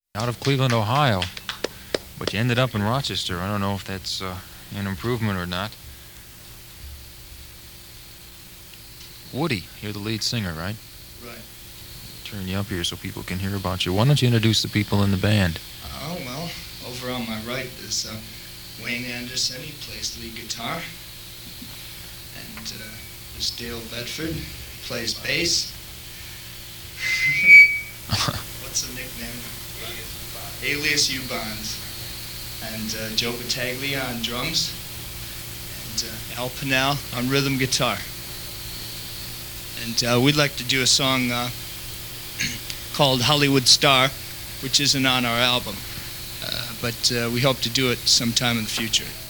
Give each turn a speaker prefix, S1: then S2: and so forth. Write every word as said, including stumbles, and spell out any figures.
S1: out of Cleveland, Ohio, but you ended up in Rochester. I don't know if that's uh, an improvement or not. Woody, you're the lead singer, right?
S2: Right.
S1: Turn you up here so people can hear about you. Why don't you introduce the people in the band?
S2: Oh, well, over on my right is uh, Wayne Anderson. He plays lead guitar. And uh, there's Dale Bedford. He plays bass. What's the nickname? Alias U-Bonds. And uh, Joe Battaglia on drums. And uh, Al Pinnell on rhythm guitar. And uh, we'd like to do a song uh, called Hollywood Star, which isn't on our album. Uh, but uh, we hope to do it sometime in the future.